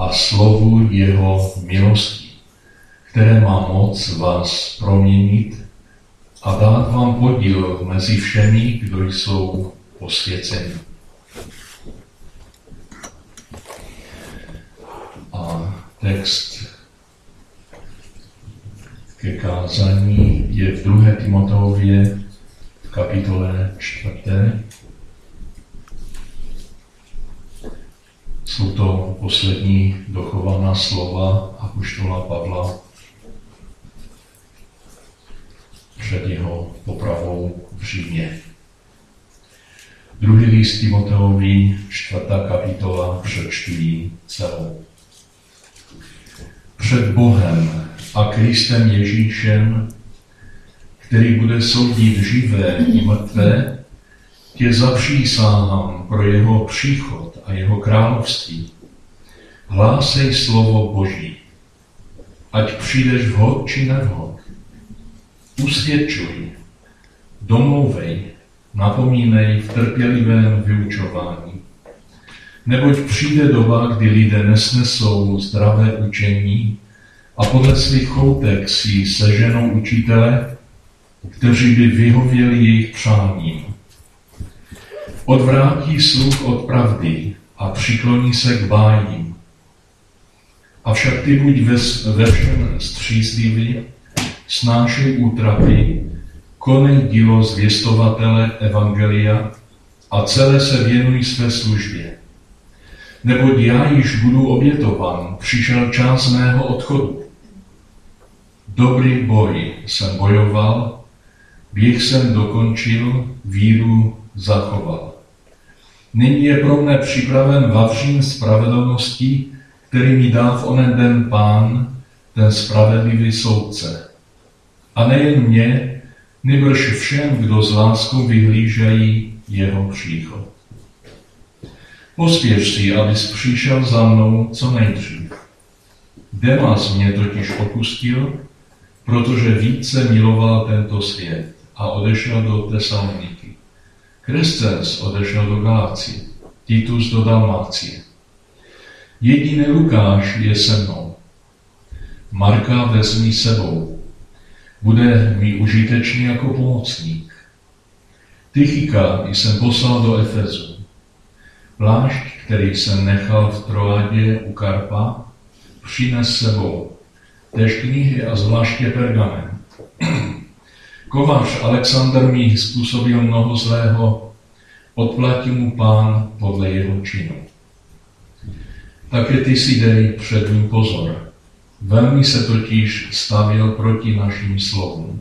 a slovu jeho milosti, které má moc vás proměnit a dát vám podíl mezi všemi, kdo jsou posvěceni. A text ke kázání je v 2. Timoteově v kapitole 4. Jsou to poslední dochovaná slova apoštola Pavla před jeho popravou v Římě. 2. list Timoteovi, 4. kapitola, přečtu ji celou. Před Bohem a Kristem Ježíšem, který bude soudit živé i mrtvé, tě zapřísahám pro jeho příchod a jeho království. Hlásej slovo Boží, ať přijdeš vhod či nevhod. Usvědčuj, domlouvej, napomínej v trpělivém vyučování. Neboť přijde doba, kdy lidé nesnesou zdravé učení a podle svých choutek si seženou učitele, kteří by vyhověli jejich přáním. Odvrátí sluch od pravdy a přikloní se k bájím. Avšak ty buď ve všem střízlivý, snášej útrapy, konej dílo zvěstovatele evangelia a celé se věnuj své službě. Neboť já již budu obětován, přišel čas mého odchodu. Dobrý boj jsem bojoval, běh jsem dokončil, víru zachoval. Nyní je pro mne připraven vavřín spravedlnosti, který mi dá v onen den Pán, ten spravedlivý soudce. A nejen mě, nýbrž všem, kdo s láskou vyhlížejí jeho příchod. Pospěš si, abys přišel za mnou co nejdřív. Demas mě totiž opustil, protože více miloval tento svět a odešel do Tesaloniky. Krescens odešel do Galácie, Titus do Dalmácie. Jediný Lukáš je se mnou. Marka vezmi sebou. Bude mi užitečný jako pomocník. Tychika jsem poslal do Efezu. Plášť, který jsem nechal v Troádě u Karpa, přines sebou. Též knihy a zvláště pergamen. Kovář Alexander mi způsobil mnoho zlého, odplatí mu Pán podle jeho činu. Také ty si dej před ním pozor. Velmi se totiž stavěl proti našim slovům.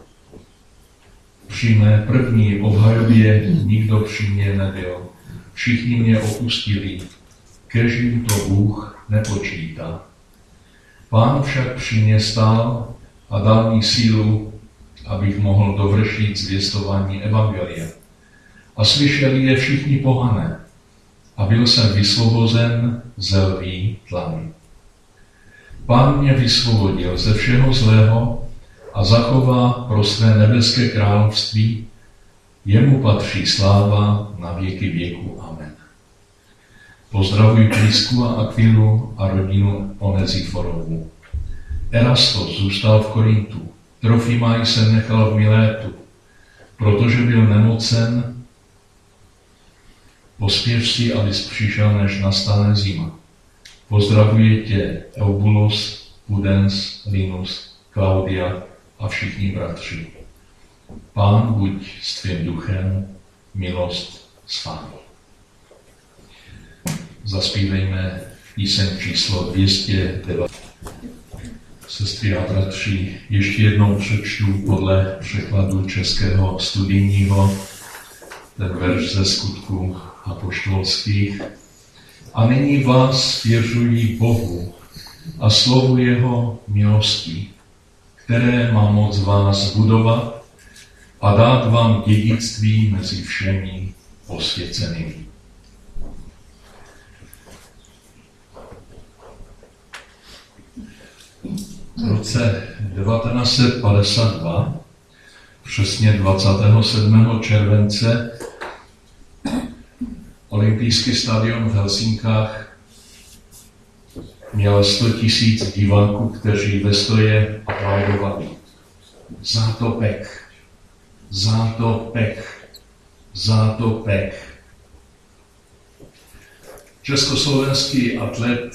Při mé první obhajobě nikdo při mě nebyl. Všichni mě opustili, kéž jim to Bůh nepočítá. Pán však při mě stál a dal mi sílu, abych mohl dovršit zvěstování evangelia. A slyšeli je všichni pohané. A byl jsem vysvobozen ze lví tlamy. Pán mě vysvobodil ze všeho zlého a zachová pro své nebeské království. Jemu patří sláva na věky věku. Amen. Pozdravuji Prisku a Akvilu a rodinu Oneziforovu. Erastos zůstal v Korintu. Trofimaj jsem nechal v Milétu, protože byl nemocen. Pospěš si, abys přišel, než nastane zima. Pozdravuje tě Eubulus, Pudens, Linus, Klaudia a všichni bratři. Pán buď s tvým duchem, milost s vámi. Zaspívejme píseň číslo 209. Sestry a bratři, ještě jednou přečtu podle překladu českého studijního ten verš ze Skutků apoštolských. A nyní vás svěřuji Bohu a slovu jeho milosti, které má moc vás budovat a dát vám dědictví mezi všemi posvěcenými. V roce 1952, přesně 27. července, olympijský stadion v Helsinkách měl 100 000 diváků, kteří ve stoje aplaudovali. Zátopek, zátopek, zátopek. Československý atlet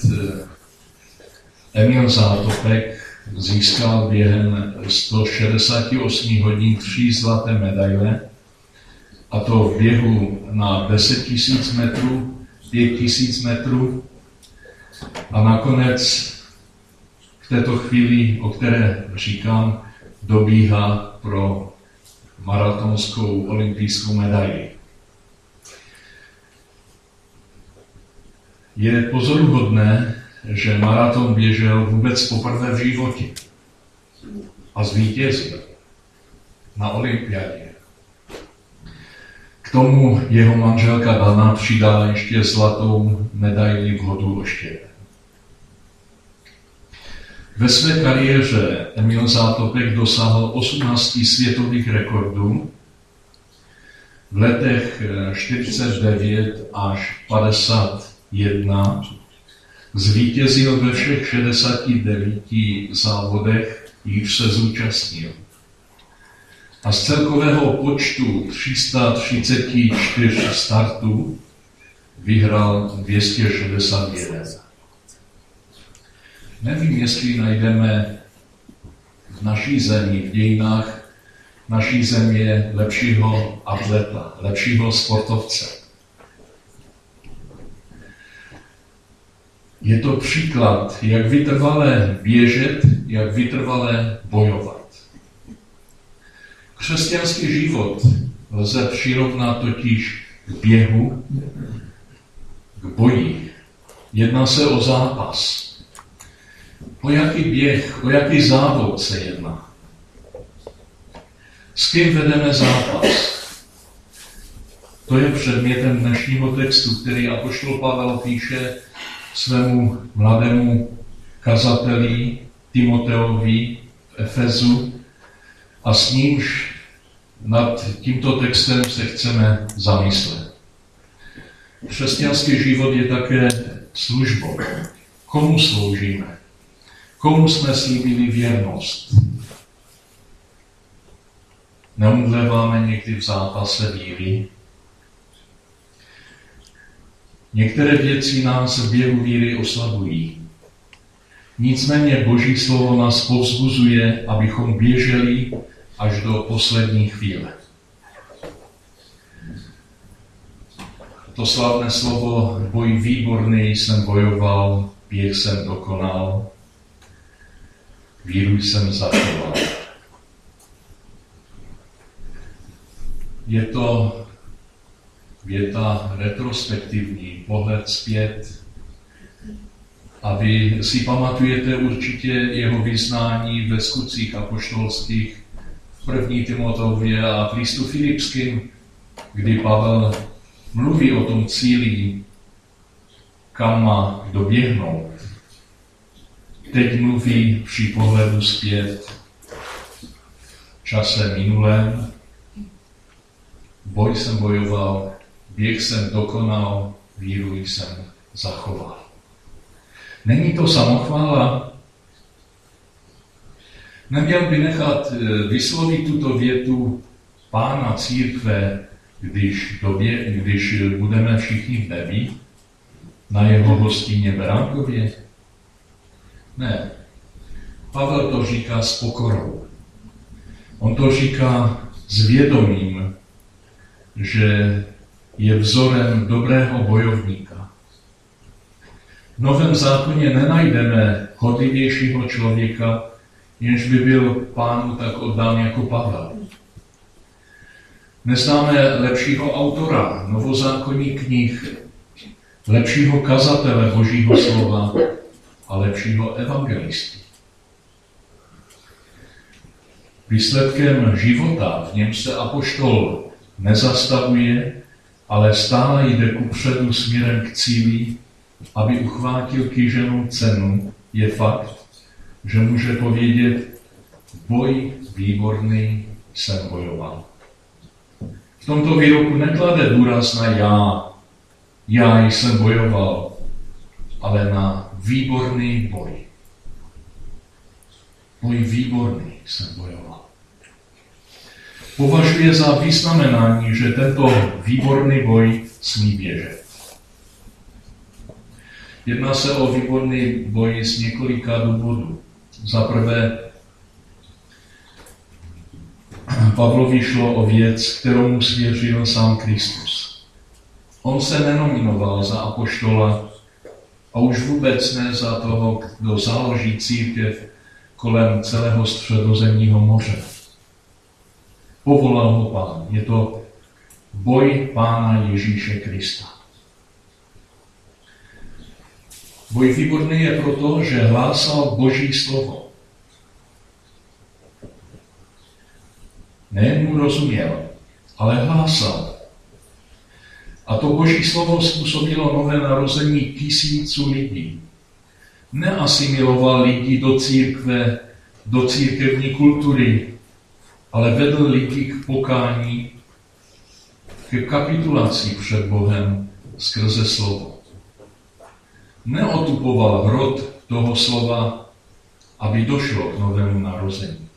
Emil Zátopek získal během 168 hodin 3 zlaté medaile, a to v běhu na 10 000 metrů, 5 000 metrů a nakonec v této chvíli, o které říkám, dobíhá pro maratonskou olympijskou medaili. Je pozoruhodné, že maraton běžel vůbec poprvé v životě a zvítězil na olympiádě. K tomu jeho manželka Dana přidala ještě zlatou medaili v hodu oštěpem. Ve své kariéře Emil Zátopek dosáhl 18 světových rekordů v letech 49 až 51. Zvítězil ve všech 69 závodech, jichž se zúčastnil. A z celkového počtu 334 startů vyhrál 261. Nevím, jestli najdeme v naší zemi, v dějinách naší země lepšího atleta, lepšího sportovce. Je to příklad, jak vytrvale běžet, jak vytrvale bojovat. Křesťanský život lze přirovnat totiž k běhu, k boji. Jedná se o zápas. O jaký běh, o jaký závod se jedná? S kým vedeme zápas? To je předmětem dnešního textu, který apoštol Pavel píše svému mladému kazateli Timoteovi v Efezu a s nímž nad tímto textem se chceme zamyslet. Křesťanský život je také službou. Komu sloužíme? Komu jsme slíbili věrnost? Neumdléváme někdy v zápase víry? Některé věci nás v běhu víry oslabují. Nicméně Boží slovo nás povzbuzuje, abychom běželi až do poslední chvíle. To slavné slovo boj výborný jsem bojoval, běh jsem dokonal, víru jsem zachoval. Je to věta retrospektivní, pohled zpět. A vy si pamatujete určitě jeho vyznání ve skutcích apoštolských v 1. Timoteově a v listu Filipským, kdy Pavel mluví o tom cíli, kam má doběhnout. Teď mluví při pohledu zpět v čase minulém. Boj jsem bojoval, běh jsem dokonal, víru jsem zachoval. Není to samochvála? Neměl by nechat vyslovit tuto větu pána církve, když budeme všichni v nebi, na jeho hostině Beránkově? Ne. Pavel to říká s pokorou. On to říká s vědomím, že je vzorem dobrého bojovníka. V Novém zákoně nenajdeme hodlivějšího člověka, jenž by byl Pánu tak oddán jako Pavel. Neznáme lepšího autora novozákonních knih, lepšího kazatele Božího slova a lepšího evangelisty. Výsledkem života, v něm se apoštol nezastavuje, ale stále jde kupředu směrem k cíli, aby uchvátil kýženou cenu, je fakt, že může povědět, boj výborný jsem bojoval. V tomto výroku neklade důraz na já jsem bojoval, ale na výborný boj. Boj výborný jsem bojoval. Považuje za vyznamenání, že tento výborný boj smí běžet. Jedná se o výborný boj z několika důvodů. Za prvé, Pavlovi šlo o věc, kterou mu svěřil sám Kristus. On se nenominoval za apoštola a už vůbec ne za toho, kdo založí církev kolem celého Středozemního moře. Povolal ho Pán. Je to boj Pána Ježíše Krista. Boj výborný je proto, že hlásal Boží slovo. Nejen mu rozuměl, ale hlásal. A to Boží slovo způsobilo nové narození tisíců lidí. Neasimiloval lidi do církve, do církevní kultury, ale vedl lidi k pokání, k kapitulaci před Bohem skrze slovo. Neotupoval hrot toho slova, aby došlo k novému narození.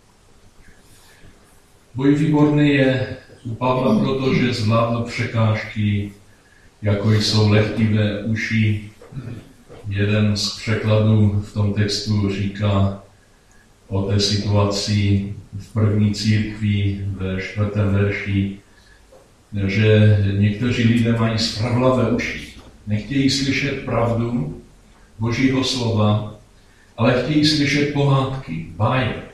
Boj výborný je u Pavla, protože zvládl překážky, jako jsou lehtivé uši. Jeden z překladů v tom textu říká o té situaci v první církvi ve 4. verši, že někteří lidé mají spravlavé uši. Nechtějí slyšet pravdu Božího slova, ale chtějí slyšet pohádky, báje.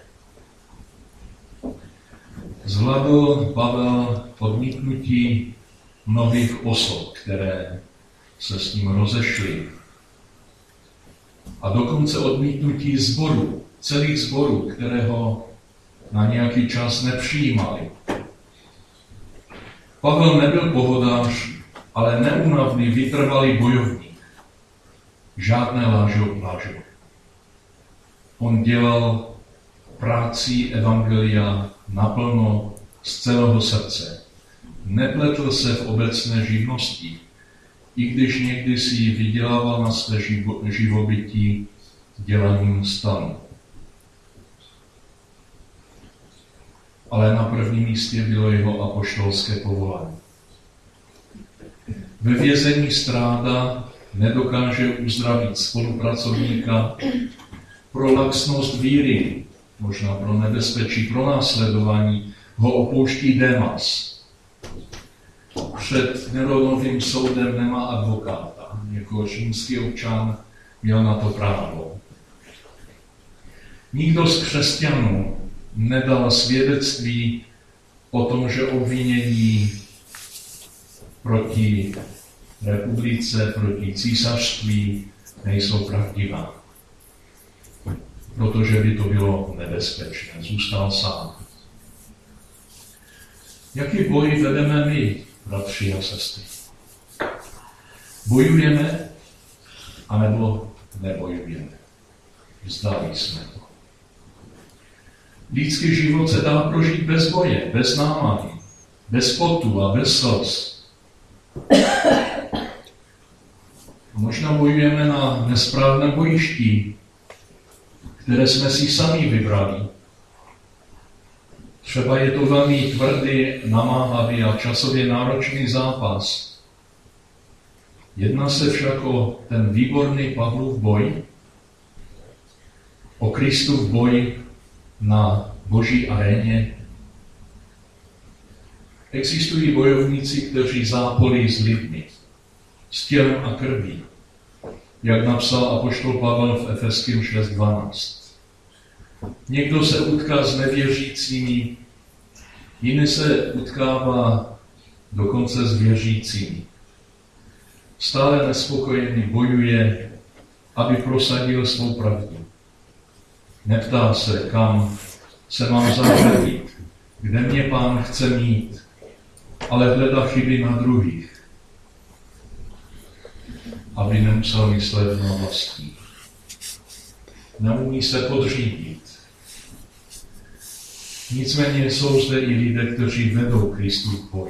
Zvládl Pavel odmítnutí mnohých osob, které se s ním rozešly. A dokonce odmítnutí zborů, celých zborů, které ho na nějaký čas nepřijímali. Pavel nebyl pohodář, ale neúnavný, vytrvalý bojovník. Žádné lážo. On dělal práci evangelia naplno z celého srdce. Nepletl se v obecné živnosti, i když někdy si vydělával na své živobytí dělaním stanu. Ale na prvním místě bylo jeho apoštolské povolání. Ve vězení strádá, nedokáže uzdravit spolupracovníka, pro laxnost víry, možná pro nebezpečí, pro následování, ho opouští Démas. Před Neronovým soudem nemá advokáta. Jako římský občan měl na to právo. Nikdo z křesťanů nedal svědectví o tom, že obvinění proti republice, proti císařství nejsou pravdivá. Protože by to bylo nebezpečné. Zůstal sám. Jaký boj vedeme my, bratři a sestry? Bojujeme, anebo nebojujeme? Vzdali jsme to. Lidský život se dá prožít bez boje, bez námahy, bez potu a bez slz. Možná bojujeme na nesprávném bojišti, které jsme si sami vybrali. Třeba je to velmi tvrdý, namáhavý a časově náročný zápas. Jedná se však o ten výborný Pavlův boj, o Kristův boj na boží aréně. Existují bojovníci, kteří zápolí s lidmi, s tělem a krví, jak napsal apoštol Pavel v Efeským 6.12. Někdo se utká s nevěřícími, jiný se utkává dokonce s věřícími. Stále nespokojený bojuje, aby prosadil svou pravdu. Neptá se, kam se mám zařadit, kde mě Pán chce mít, ale hledá chyby na druhých, aby nemusel myslet na vlastní. Neumí se podřídit. Nicméně jsou zde i lidé, kteří vedou Kristův boj,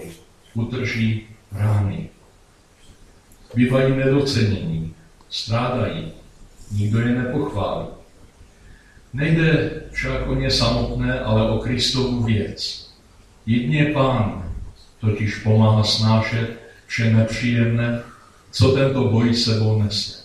utrží rány. Bývají nedocenění, strádají, nikdo je nepochválí. Nejde však o ně samotné, ale o Kristovu věc. Jedině Pán totiž pomáhá snášet vše nepříjemné, co tento boj sebou nese.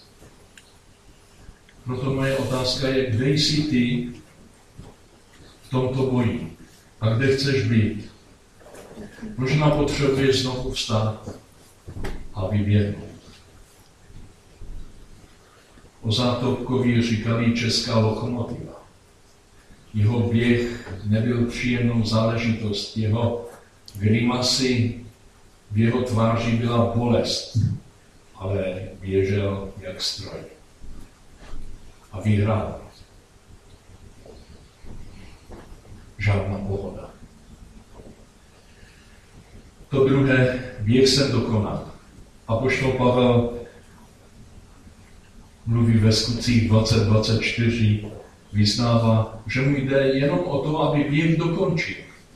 Proto moje otázka je, kde jsi ty v tomto boji a kde chceš být? Možná potřebuješ znovu vstát a vyběhnout. O Zátopkovi říkali česká lokomotiva. Jeho běh nebyl příjemnou záležitost, jeho grimasy, v jeho tváři byla bolest, ale běžel jak stroj. A vyhrál. Žádná pohoda. To druhé, běh jsem dokonal. Apoštol Pavel mluví ve Skutcích 20:24, vyznává, že mu jde jenom o to, aby běh dokončil.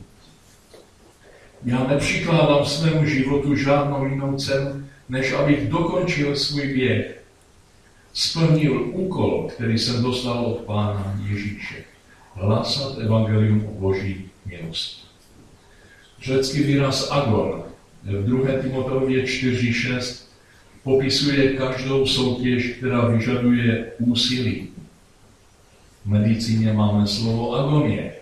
Já nepřikládám svému životu žádnou jinou cenu, než abych dokončil svůj běh. Splnil úkol, který jsem dostal od Pána Ježíše. Hlásat evangelium o Boží milosti. Řecký výraz agon v 2. Timoteově 4:6 popisuje každou soutěž, která vyžaduje úsilí. V medicíně máme slovo agonie.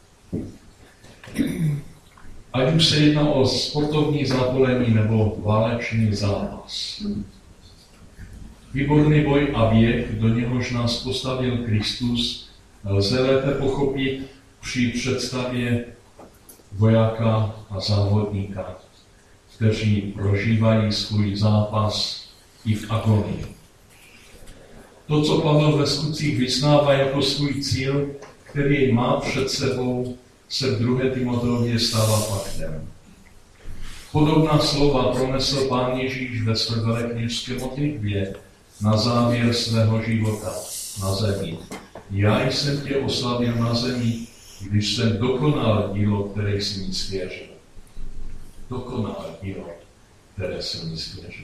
Ať už se jedná o sportovní zápolení nebo válečný zápas. Výborný boj a běh, do něhož nás postavil Kristus, lze lépe pochopit při představě vojáka a závodníka, kteří prožívají svůj zápas i v agonii. To, co Pavel ve Skutcích vyznává jako svůj cíl, který má před sebou, se v 2. Timoteově stává faktem. Podobná slova pronesl Pán Ježíš ve své velekněžské modlitbě na závěr svého života na zemi. Já jsem tě oslavil na zemi, když jsem dokonal dílo, které jsi mi svěřil. Dokonal dílo, které jsem mi svěřil.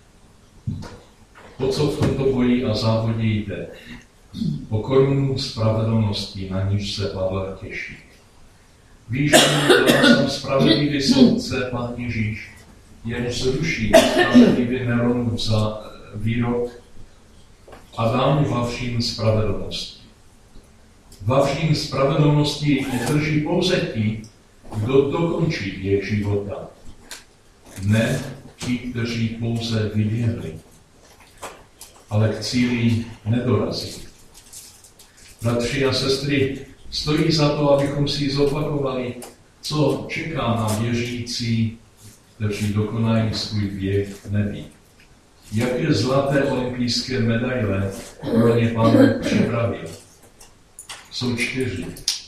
To, co v tomto boji a závodě jde, o korunu spravedlnosti, na níž se Pavel těší. Víš, že jsem spravedlivý soudce, Pán Ježíš, jenž zruší spravedlivý Neronův výrok a dá mu vavřím spravedlnosti. Vavřím spravedlnosti drží pouze ti, kdo dokončí běh života. Ne ti, kteří pouze vyběhli, ale k cíli nedorazí. Bratři a sestry, stojí za to, abychom si zopakovali, co čeká na věřící, kteří dokonají svůj běh v nebi. Jaké zlaté olympijské medaile pro ně Pán připravil? Jsou 4.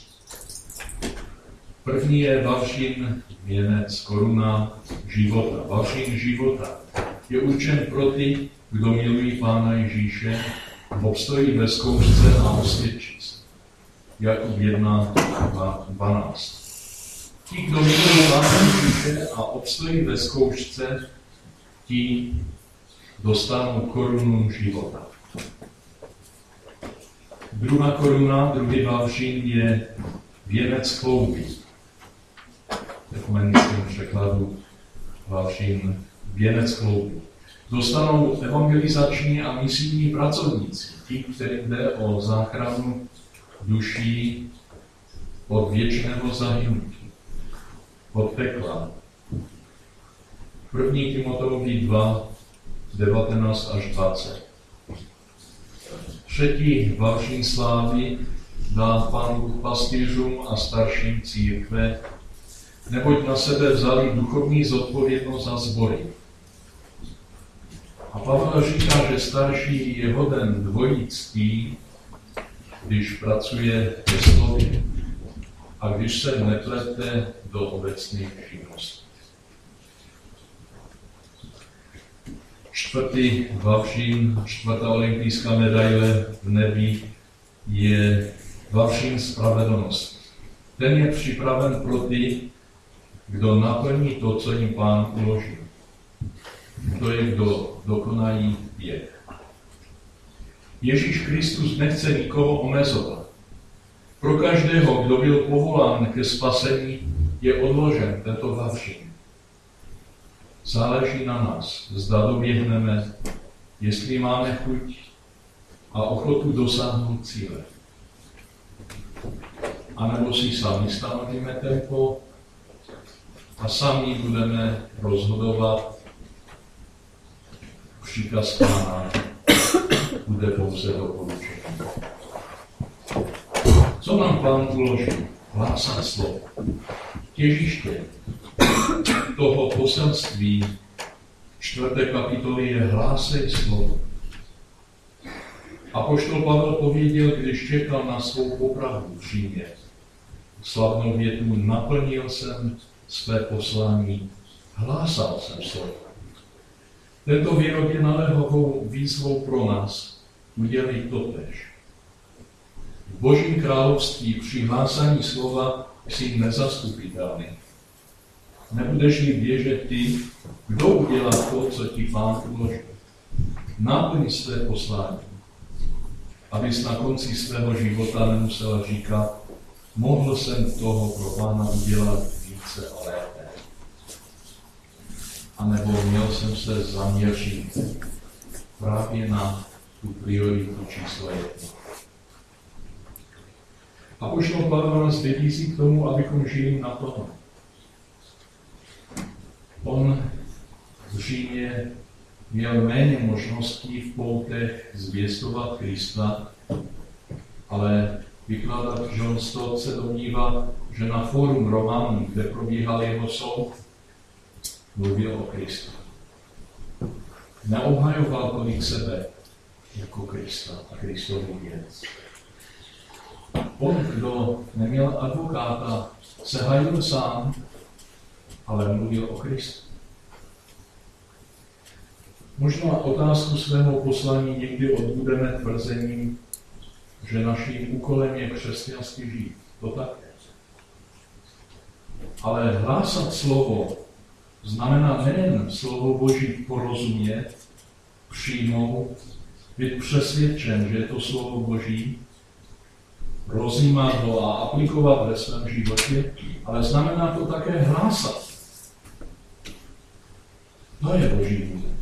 První je vavřín věnec, koruna života. Vavřín života je určen pro ty, kdo milují Pána Ježíše, obstojí ve zkoušce a osvědčí se. Jakub 1:12. Ti, kdo milují Pána Ježíše a obstojí ve zkoušce, ti dostanou korunu života. Druhá koruna, druhý vavřín je věnec chlouby. V ekumenickém překladu vavřín věnec chlouby. Dostanou evangelizační a misijní pracovníci, ti, kterým jde o záchranu duší od věčného zahynutí, od pekla. 1. Timoteovi 2:19-20. Třetí vavřín slávy dá Pán Bůh pastýřům a starším církve, neboť na sebe vzali duchovní zodpovědnost za sbory. A Pavel říká, že starší je hoden dvojí ctí, když pracuje ve slově a když se neplete do obecných činností. Čtvrtý vavřín, čtvrtá olympijská medaile v nebi je vavřín spravedlnosti. Ten je připraven pro ty, kdo naplní to, co jim Pán uložil. To je, kdo dokonají běh. Ježíš Kristus nechce nikoho omezovat. Pro každého, kdo byl povolán ke spasení, je odložen tento vavřín. Záleží na nás, zda doběhneme, jestli máme chuť a ochotu dosáhnout cíle. A nebo si sami stanovíme tempo a sami budeme rozhodovat. Příkaz Pána bude pouze doporučení. Co nám Pán uložil? Hlásat slovo. Těžiště toho poselství 4. kapitoly je hlásej slovo. Apoštol Pavel pověděl, když čekal na svou popravu v Římě. Slavnou větu: naplnil jsem své poslání, hlásal jsem slovo. Tento výrok je naléhavou výzvou pro nás udělit totéž. V Božím království při hlásání slova jsi nezastupitelný. Nebudeš-li běžet ty, kdo udělá to, co ti Pán uložil. Naplň své poslání, abys na konci svého života nemusela říkat: mohl jsem toho pro Pána udělat více a lépe. A nebo měl jsem se zaměřit právě na tu prioritu číslo 1. Apoštol Pavel nás vybízí k tomu, abychom žili naplno. On v Římě měl méně možností v poutech zvěstovat Krista, ale vykladatel John Stott se domnívá, že na fórum Románů, kde probíhal jeho soud, mluvil o Kristu. Neobhajoval tolik sebe jako Krista a Kristovu věc. On, kdo neměl advokáta, se hajil sám, ale mluvil o Kristu. Možná otázku svého poslání někdy odbudeme tvrzením, že naším úkolem je křesťansky žít. To také. Ale hlásat slovo znamená nejen slovo Boží porozumět, přijmout, být přesvědčen, že je to slovo Boží, rozjímat ho a aplikovat ve svém životě, ale znamená to také hlásat. To je Boží vůle.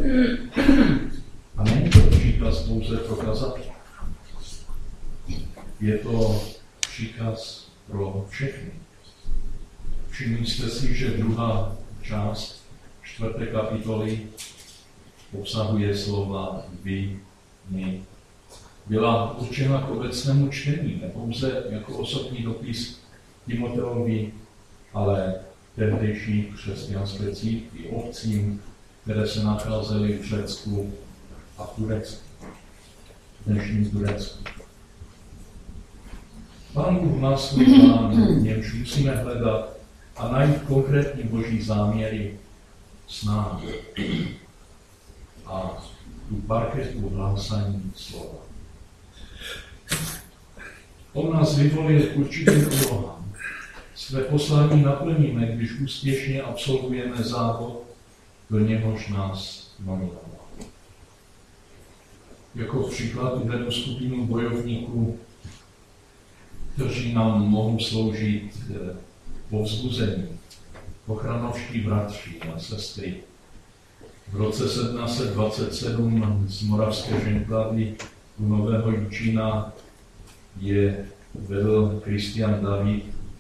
A není to příkaz pouze pro kazatele. Je to příkaz pro všechny. Všimli jste si, že druhá část 4. kapitoly obsahuje slova vy, my. Byla určena k obecnému čtení, ne pouze jako osobní dopis Timoteovi, ale tehdejší křesťanské církvi, obcím, které se nacházely v Řecku a v Turecku, v dnešním Turecku. Pán Bůh má svůj plán, v němž musíme hledat a najít konkrétní Boží záměry s námi a tu parketu hlásání slova. On nás vyvolil k určitým úlohám. Své poslání naplníme, když úspěšně absolvujeme závod, do něhož nás nominoval. Jako příklad uvedu skupinu bojovníků, kteří nám mohou sloužit povzbuzení, ochranovští bratři a sestry. V roce 1727 z moravské Ženklavy u Nového Jičína je vedl Kristian David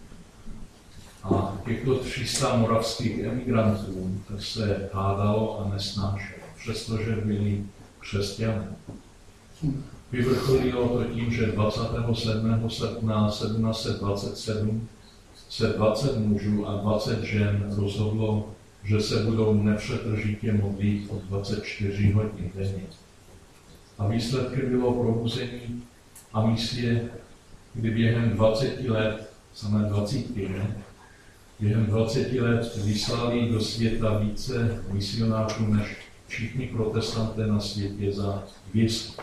a těchto 300 moravských emigrantů se hádalo a nesnášelo, přestože byli křesťané. Vyvrcholilo to tím, že 27. srpna 1727 se 20 mužů a 20 žen rozhodlo, že se budou nepřetržitě modlit o 24 hodin denně. A výsledkem bylo probuzení a misie, kdy během 20 let, samé 20 ne, během 20 let vyslali do světa více misionářů než všichni protestanté na světě za 200.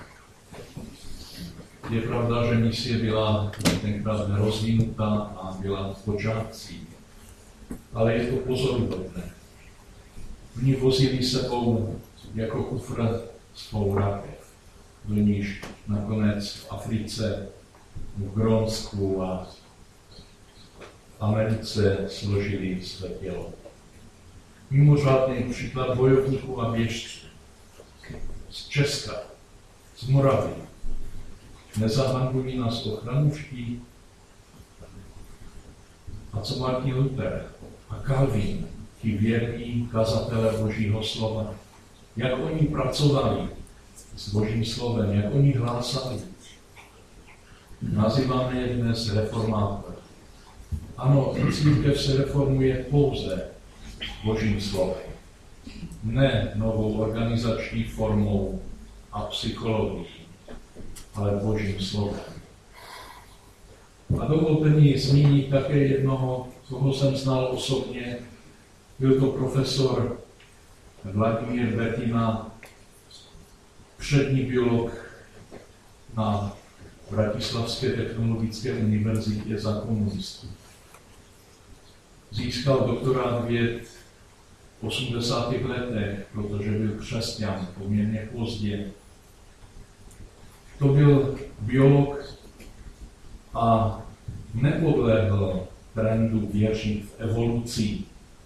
Je pravda, že misie byla tenkrát nerozvinutá a byla v počátcích, ale je to pozoruhodné. Oni vozili sebou jako kufr svou rakev. do níž nakonec v Africe, v Grónsku a v Americe složili své tělo. Mimořádný příklad bojovníků a běžců z Česka, z Moravy. Nezahanbují nás ochranuští. A co Martin Luther a Calvin, ti věrní kazatelé Božího slova, jak oni pracovali s Božím slovem, jak oni hlásali. Nazýváme je dnes reformátory. Ano, církev se reformuje pouze Božím slovem, ne novou organizační formou a psychologií, ale Božím slovem. A dovolte mi zmínit také jednoho, koho jsem znal osobně. Byl to profesor Vladimír Betina, přední biolog na Bratislavské technologické univerzitě za komunistů. Získal doktorát věd v 80. letech, protože byl křesťan poměrně pozdě. To byl biolog a nepodléhl trendu věřit v evoluci,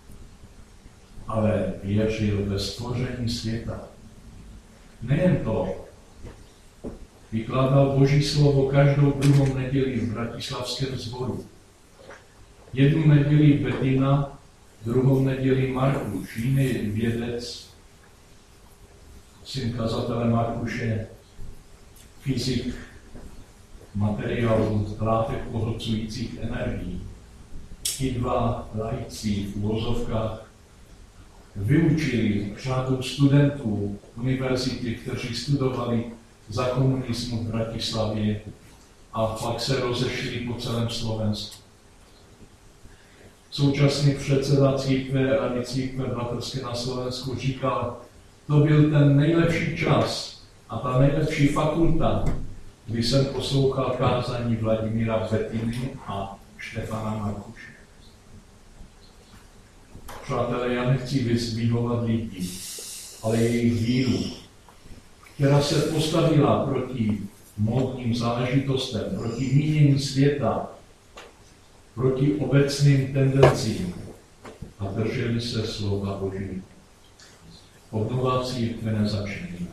ale věřil ve stvoření světa. Nejen to, vykládal Boží slovo každou druhou neděli v bratislavském sboru. Jednu neděli Betina, druhou neděli Markuš, jiný vědec, syn kazatele Markuše, fyzik materiálu látek pohlcujících energií. Ti dva laici v uvozovkách vyučili řadu studentů univerzity, kteří studovali za komunismu v Bratislavě a pak se rozešli po celém Slovensku. Současný předseda církve Rady církve bratrské na Slovensku říkal, to byl ten nejlepší čas a ta nejlepší fakulta, kdy jsem poslouchal kázání Vladimíra Betiny a Štefana Markuše. Přátelé, já nechci vyzdvihovat lidi, ale jejich víru, která se postavila proti módním záležitostem, proti mínění světa, proti obecným tendencím a drželi se slova Boží. Obnova církve nezačíná.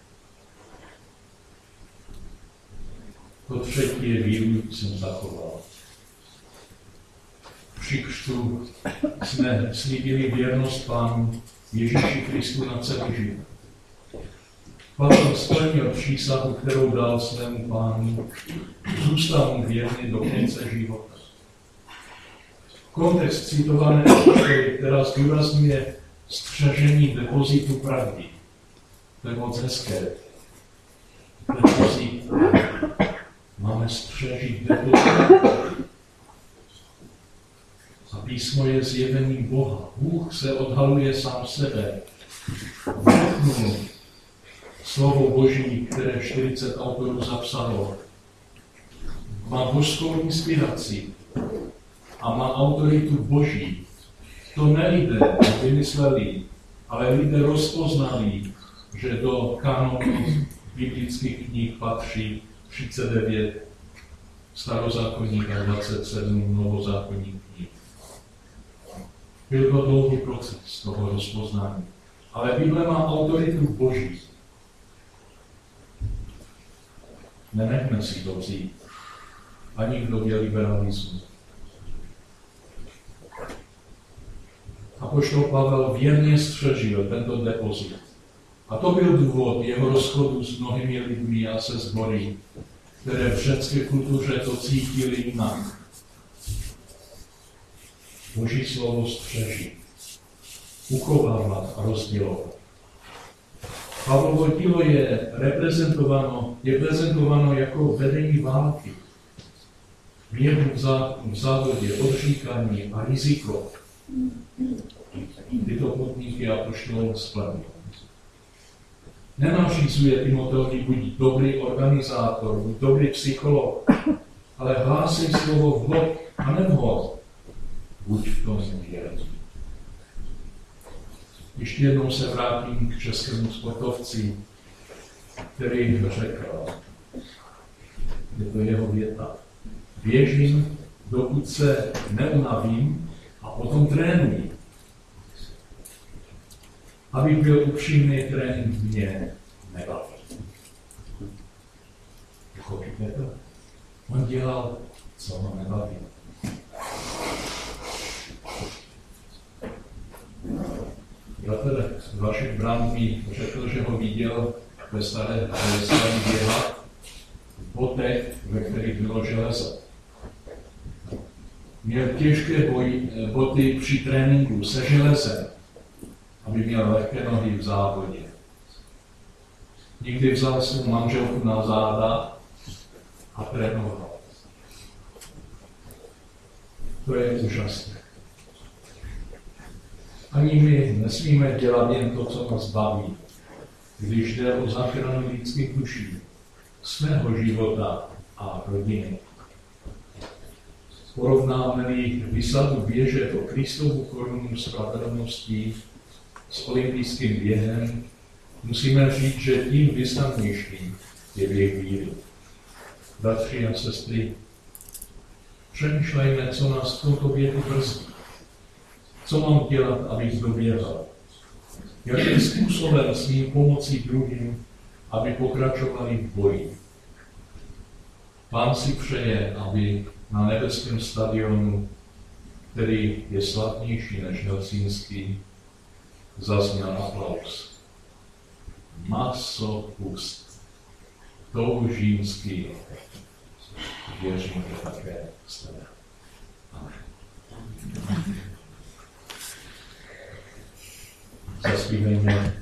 To třetí je víru, jsem zachoval. Při křtu jsme slíbili věrnost Pánu Ježíši Kristu na celý život. Pavel splnil přísahu, kterou dal svému Pánu, zůstal mu věrný do konce života. Kontext citované epištoly, která zdůrazňuje střežení depozitu pravdy. To je moc hezké. Depozit. Máme střežit depozit. A písmo je zjevením Boha. Bůh se odhaluje sám sebe. Vdechnul slovo Boží, které 40 autorů zapsalo. Má božskou inspiraci a má autoritu Boží. To ne lidé vymysleli, ale lidé rozpoznali, že do kanonu biblických knih patří 39 starozákonních a 27 novozákonních knih. Byl to dlouhý proces toho rozpoznání. Ale Bible má autoritu Boží. Nenechme si to vzít. Ani v době liberalismu. Apoštol Pavel věrně střežil tento depozit. A to byl důvod jeho rozchodu s mnohými lidmi a se sbory, které v řecké kultuře to cítili jinak. Boží slovo střežit, uchovávat a rozdělovat. Pavlovo dílo je prezentováno jako vedení války, míru v závodě, odříkání a riziko. Tyto podmínky apoštol splnil. Nenařizuje Timoteovi buď dobrý organizátor, buď dobrý psycholog, ale hlásej slovo vhod a nevhod. Buď v tom věrný. Ještě jednou se vrátím k českému sportovci. který řekl, je to jeho věta, běžím, dokud se neunavím a potom trénuji. Abych byl upřímný, trénink mě nebaví. Pochopíte to? On dělal, co ho nebaví. Bratr Vašek Brand mi řekl, že ho viděl ve staré běhat v botech, ve kterých bylo železo. Měl těžké boty při tréninku se železem, aby měl lehké nohy v závodě. Nikdy vzal svou manželku na záda a trénoval. To je úžasné. Ani my nesmíme dělat jen to, co nás baví, když jde o záchranu lidských duší, svého života a rodiny. Porovnáme-li výsadu běže o Kristovu korunu spravedlností s olympijským během, musíme říct, že tím významnější je běh víry. Bratři a sestry, přemýšlejme, co nás v tomto běhu brzdí. Co mám dělat, abych doběhal? Jakým způsobem smím pomoci druhým, aby pokračovali v boji? Pán si přeje, aby na nebeském stadionu, který je slavnější než helsinský, zazněl aplaus. Maso pust. Toužím ský. Věřím, že také jste. Amen. Zaspívejme